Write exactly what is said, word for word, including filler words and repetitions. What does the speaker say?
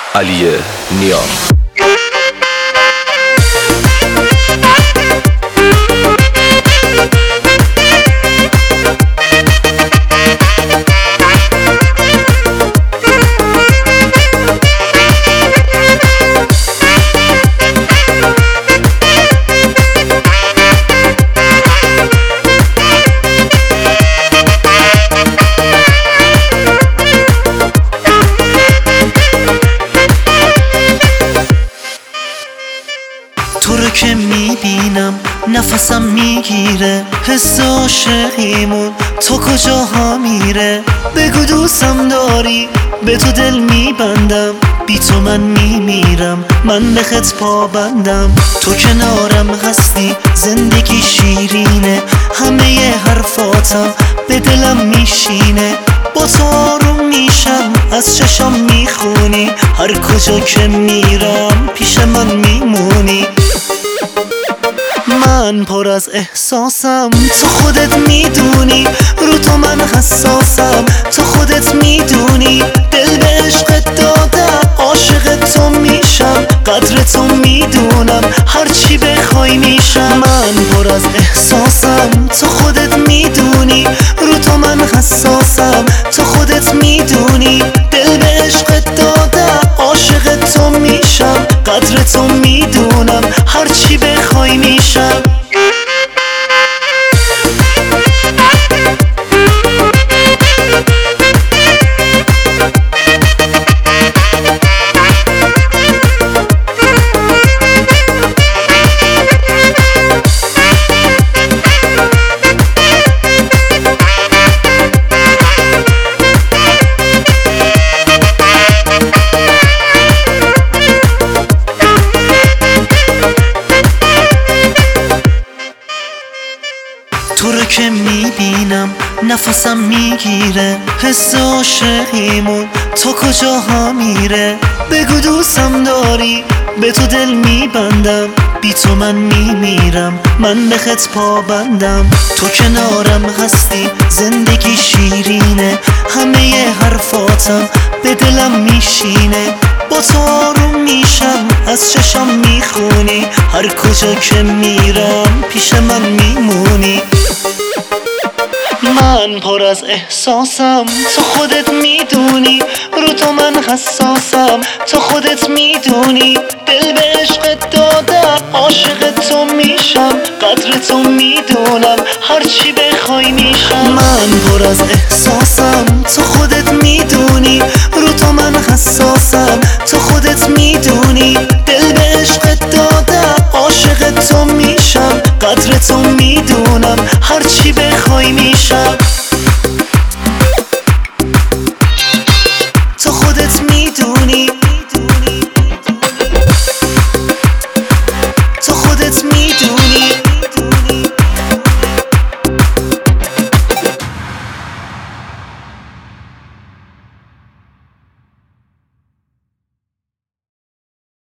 علی نیا. تو رو که میبینم نفسم میگیره، حس عاشقیمون تو کجاها میره؟ بگو دوستم داری، به تو دل میبندم، بی تو من میمیرم، من به خط پابندم. تو کنارم هستی زندگی شیرینه، همه حرفاتم به دلم میشینه. با تو آروم میشم، از چشام میخونی، هر کجا که میرم پیش من میمونی. من پر از احساسم، تو خودت میدونی، رو تو من حساسم، تو خودت میدونی. دل به عشقت دادم، عاشق تو میشم، قدر تو میدونم، هرچی بخوای میشم. من پر از احساسم، تو خودت میدونی، رو تو من حساسم، تو خودت میدونی. دل به عشقت دادم، عاشق تو میشم، قدر تو میدونم، هرچی بخوای میشم. تو رو که میبینم نفسم میگیره، حس عاشقیمون تو کجاها میره؟ بگو دوستم داری، به تو دل میبندم، بی تو من میمیرم، من به خط پابندم. تو کنارم هستی زندگی شیرینه، همه حرفاتم به دلم میشینه. با تو آروم میشم، از چشام میخونی، هر کجا که میرم پیش من میمونی. من پر از احساسم، تو خودت میدونی، رو تو من حساسم، تو خودت میدونی. دل به عشقت دادم، عاشق تو میشم، قدر تو میدونم، هرچی بخوای میشم. من پر از احساسم، تو خودت میدونی، رو تو من حساسم، تو خودت میدونی. دل به عشقت دادم، عاشق تو میشم، قدر تو میدونم، هرچی بخوای میشم.